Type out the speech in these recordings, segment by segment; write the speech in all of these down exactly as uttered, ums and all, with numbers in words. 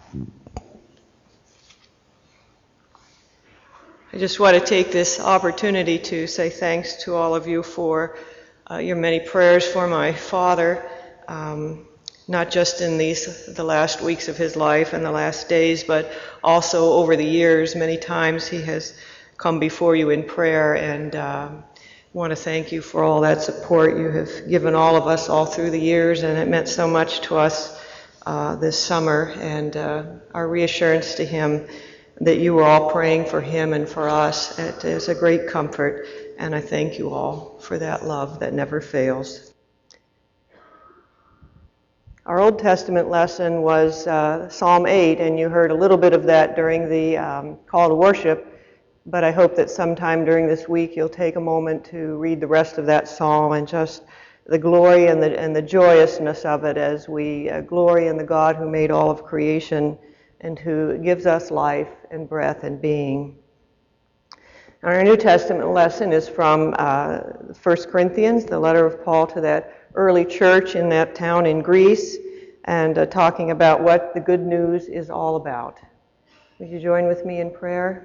I just want to take this opportunity to say thanks to all of you for uh, your many prayers for my father, um, not just in these the last weeks of his life and the last days, but also over the years. Many times he has come before you in prayer, and um, I want to thank you for all that support you have given all of us all through the years, and it meant so much to us uh, this summer, and uh, our reassurance to him that you were all praying for him and for us. It is a great comfort, and I thank you all for that love that never fails. Our Old Testament lesson was uh, Psalm eight, and you heard a little bit of that during the um, call to worship, but I hope that sometime during this week you'll take a moment to read the rest of that psalm and just the glory and the, and the joyousness of it as we uh, glory in the God who made all of creation and who gives us life and breath and being. Our New Testament lesson is from uh, First Corinthians, the letter of Paul to that early church in that town in Greece, and uh, talking about what the good news is all about. Would you join with me in prayer?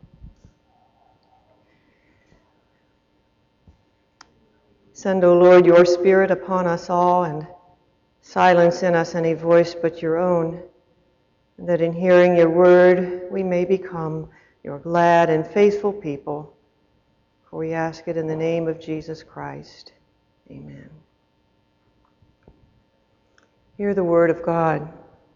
Send, O Lord, your Spirit upon us all, and silence in us any voice but your own, and that in hearing your word we may become your glad and faithful people. For we ask it in the name of Jesus Christ. Amen. Hear the word of God.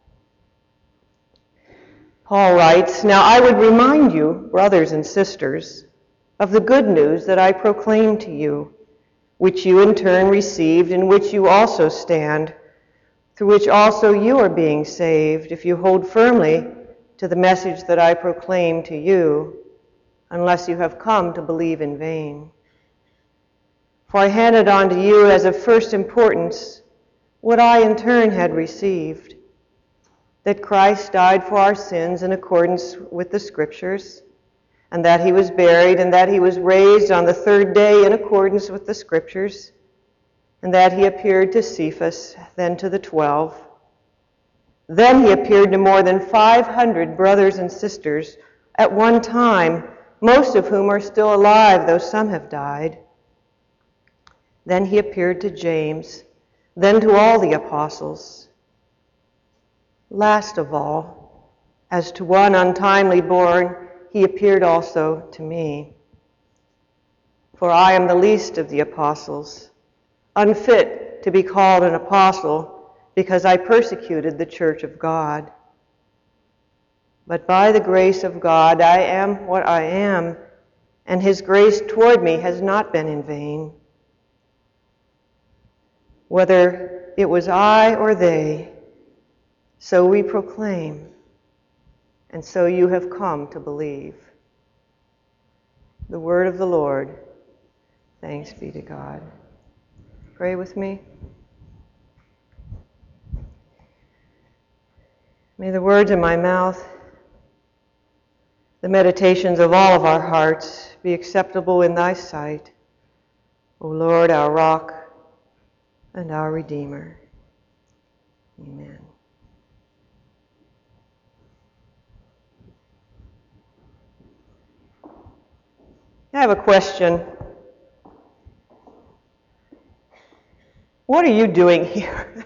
Paul writes, "Now I would remind you, brothers and sisters, of the good news that I proclaimed to you, which you in turn received, in which you also stand, through which also you are being saved, if you hold firmly to the message that I proclaimed to you, unless you have come to believe in vain. For I handed on to you as of first importance what I in turn had received, that Christ died for our sins in accordance with the Scriptures, and that he was buried, and that he was raised on the third day in accordance with the Scriptures, and that he appeared to Cephas, then to the twelve. Then he appeared to more than five hundred brothers and sisters at one time, most of whom are still alive, though some have died. Then he appeared to James, then to all the apostles. Last of all, as to one untimely born, he appeared also to me. For I am the least of the apostles, unfit to be called an apostle, because I persecuted the church of God. But by the grace of God I am what I am, and his grace toward me has not been in vain. Whether it was I or they, so we proclaim, and so you have come to believe." The word of the Lord. Thanks be to God. Pray with me. May the words of my mouth, the meditations of all of our hearts be acceptable in thy sight, O Lord, our rock and our Redeemer. Amen. I have a question. What are you doing here?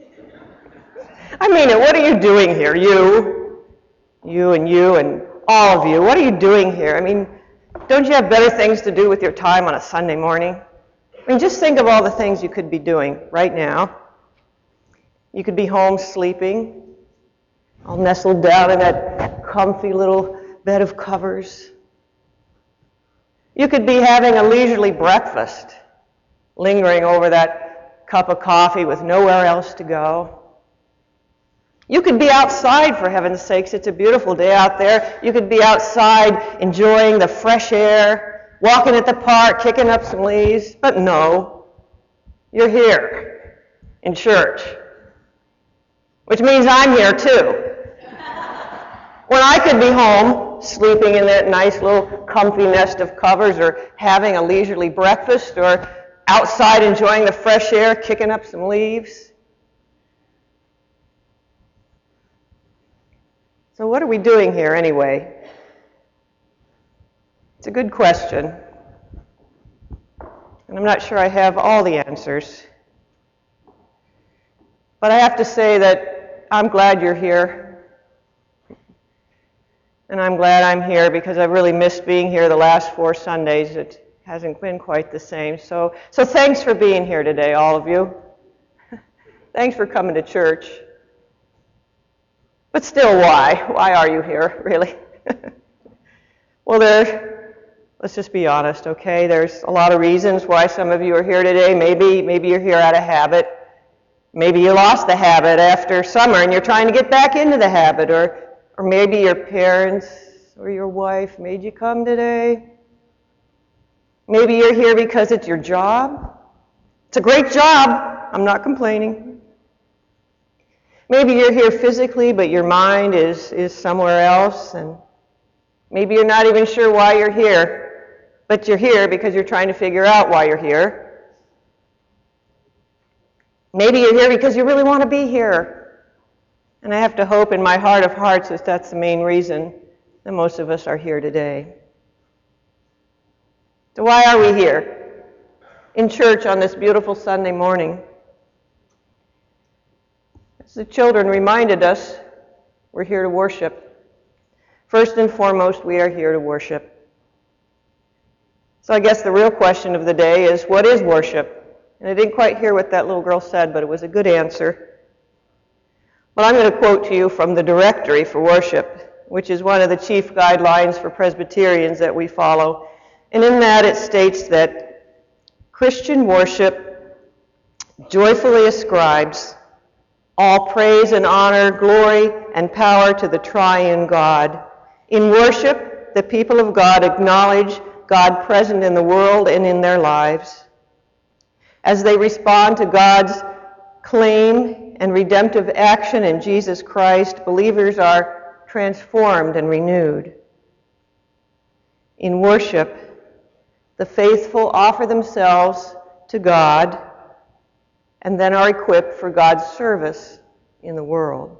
I mean it, what are you doing here? You, you and you and all of you, what are you doing here? I mean, don't you have better things to do with your time on a Sunday morning? I mean, just think of all the things you could be doing right now. You could be home sleeping, all nestled down in that comfy little bed of covers. You could be having a leisurely breakfast, lingering over that cup of coffee with nowhere else to go. You could be outside, for heaven's sakes. It's a beautiful day out there. You could be outside enjoying the fresh air, walking at the park, kicking up some leaves. But no, you're here in church, which means I'm here too. When I could be home, sleeping in that nice little comfy nest of covers, or having a leisurely breakfast, or outside enjoying the fresh air, kicking up some leaves. So what are we doing here anyway? It's a good question. And I'm not sure I have all the answers. But I have to say that I'm glad you're here. And I'm glad I'm here because I've really missed being here the last four Sundays. It hasn't been quite the same. So, so thanks for being here today, all of you. Thanks for coming to church. But still, why? Why are you here, really? Well, there, let's just be honest, okay? There's a lot of reasons why some of you are here today. Maybe, maybe you're here out of habit. Maybe you lost the habit after summer and you're trying to get back into the habit. Or, or maybe your parents or your wife made you come today. Maybe you're here because it's your job. It's a great job. I'm not complaining. Maybe you're here physically, but your mind is, is somewhere else, and maybe you're not even sure why you're here, but you're here because you're trying to figure out why you're here. Maybe you're here because you really want to be here, and I have to hope in my heart of hearts that that's the main reason that most of us are here today. So why are we here in church on this beautiful Sunday morning? As the children reminded us, we're here to worship. First and foremost, we are here to worship. So I guess the real question of the day is, what is worship? And I didn't quite hear what that little girl said, but it was a good answer. Well, I'm going to quote to you from the Directory for Worship, which is one of the chief guidelines for Presbyterians that we follow. And in that it states that Christian worship joyfully ascribes all praise and honor, glory and power to the triune God. In worship, the people of God acknowledge God present in the world and in their lives. As they respond to God's claim and redemptive action in Jesus Christ, believers are transformed and renewed. In worship, the faithful offer themselves to God and then are equipped for God's service in the world.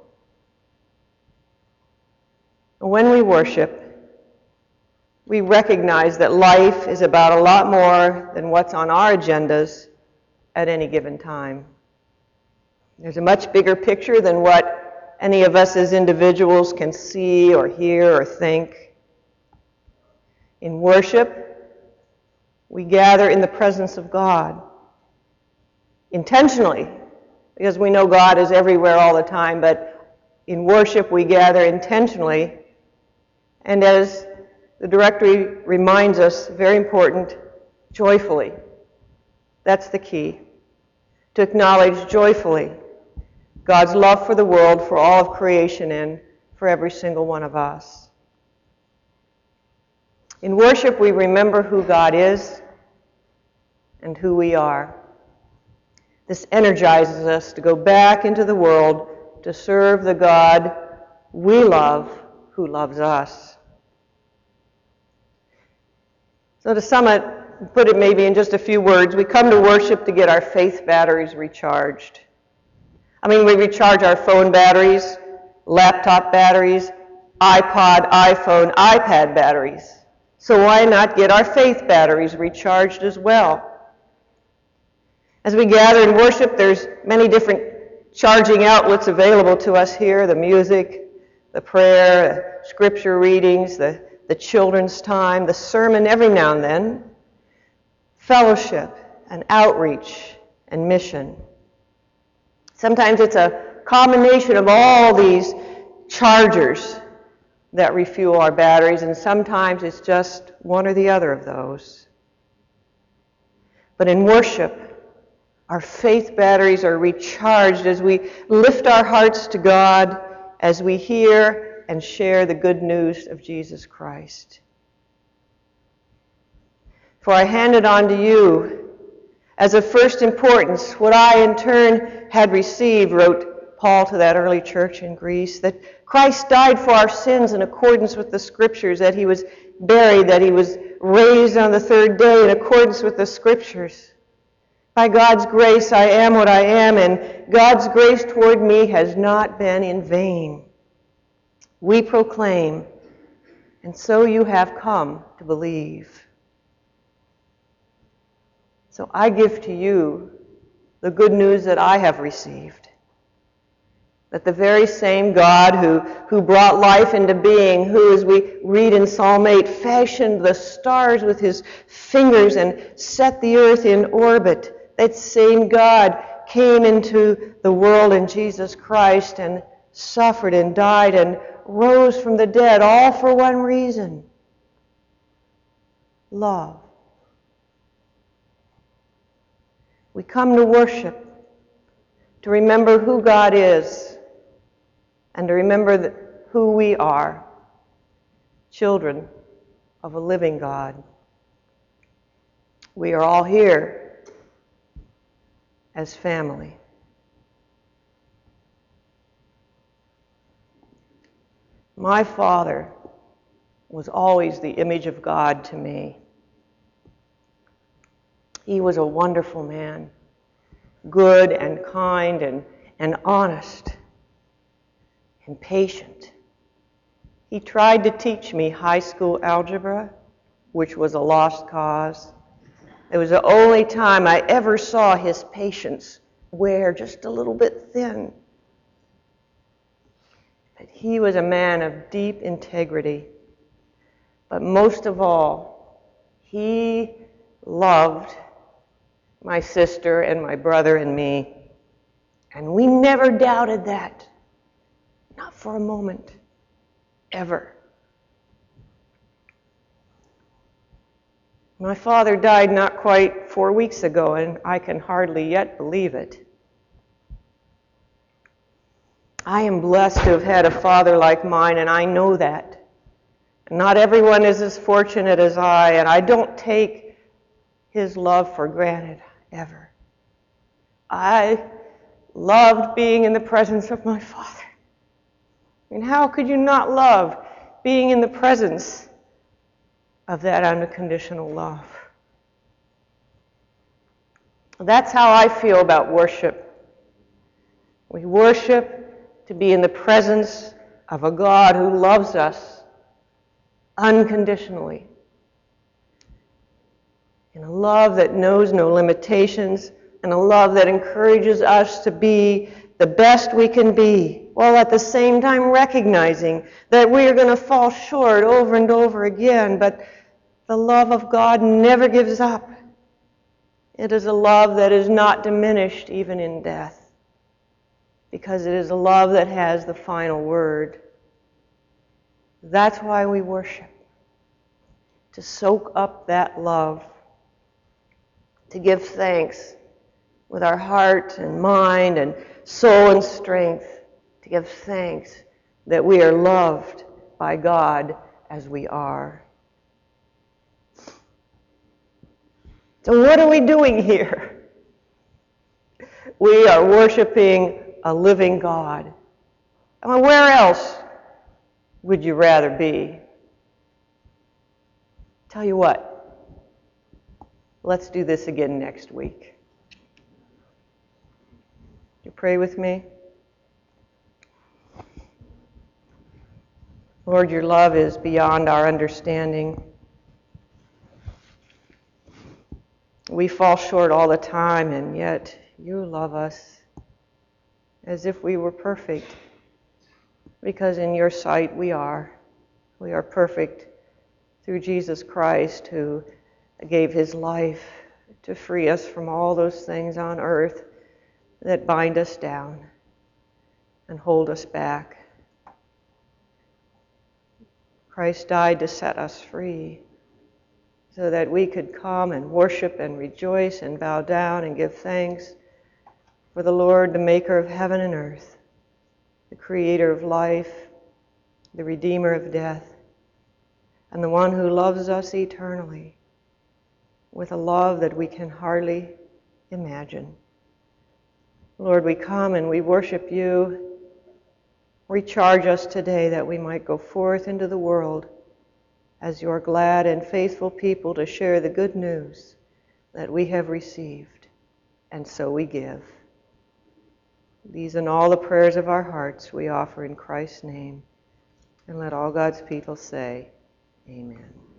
When we worship, we recognize that life is about a lot more than what's on our agendas at any given time. There's a much bigger picture than what any of us as individuals can see or hear or think. In worship, we gather in the presence of God. Intentionally, because we know God is everywhere all the time, but in worship we gather intentionally, and as the Directory reminds us, very important, joyfully. That's the key. To acknowledge joyfully God's love for the world, for all of creation, and for every single one of us. In worship we remember who God is and who we are. This energizes us to go back into the world to serve the God we love, who loves us. So to sum it, put it maybe in just a few words, we come to worship to get our faith batteries recharged. I mean, we recharge our phone batteries, laptop batteries, iPod, iPhone, iPad batteries. So why not get our faith batteries recharged as well? As we gather and worship, there's many different charging outlets available to us here, the music, the prayer, the scripture readings, the, the children's time, the sermon every now and then, fellowship and outreach and mission. Sometimes it's a combination of all these chargers that refuel our batteries, and sometimes it's just one or the other of those. But in worship, our faith batteries are recharged as we lift our hearts to God, as we hear and share the good news of Jesus Christ. For I hand it on to you as of first importance, what I in turn had received, wrote Paul to that early church in Greece, that Christ died for our sins in accordance with the Scriptures, that he was buried, that he was raised on the third day in accordance with the Scriptures. By God's grace, I am what I am, and God's grace toward me has not been in vain. we proclaim, and so you have come to believe. So I give to you the good news that I have received, that the very same God who, who brought life into being, who, as we read in Psalm eight, fashioned the stars with his fingers and set the earth in orbit, that same God came into the world in Jesus Christ and suffered and died and rose from the dead, all for one reason: love. We come to worship, to remember who God is, and to remember that who we are, children of a living God. We are all here as family. My father was always the image of God to me. He was a wonderful man, good and kind and, and honest and patient. He tried to teach me high school algebra, which was a lost cause. It was the only time I ever saw his patience wear just a little bit thin. But he was a man of deep integrity. But most of all, he loved my sister and my brother and me. And we never doubted that. Not for a moment. Ever. My father died not quite four weeks ago, and I can hardly yet believe it. I am blessed to have had a father like mine, and I know that. Not everyone is as fortunate as I, and I don't take his love for granted, ever. I loved being in the presence of my father. I mean, how could you not love being in the presence of that unconditional love? That's how I feel about worship. We worship to be in the presence of a God who loves us unconditionally, in a love that knows no limitations, and a love that encourages us to be the best we can be, while at the same time recognizing that we are going to fall short over and over again, but the love of God never gives up. It is a love that is not diminished even in death, because it is a love that has the final word. That's why we worship, to soak up that love, to give thanks with our heart and mind and soul and strength, to give thanks that we are loved by God as we are. So what are we doing here? We are worshiping a living God. I mean, where else would you rather be? Tell you what, let's do this again next week. You pray with me? Lord, your love is beyond our understanding. We fall short all the time, and yet you love us as if we were perfect, because in your sight we are. We are perfect through Jesus Christ, who gave his life to free us from all those things on earth that bind us down and hold us back. Christ died to set us free so that we could come and worship and rejoice and bow down and give thanks for the Lord, the maker of heaven and earth, the creator of life, the redeemer of death, and the one who loves us eternally with a love that we can hardly imagine. Lord, we come and we worship you. Recharge us today that we might go forth into the world as your glad and faithful people to share the good news that we have received, and so we give. These and all the prayers of our hearts we offer in Christ's name. And let all God's people say, Amen.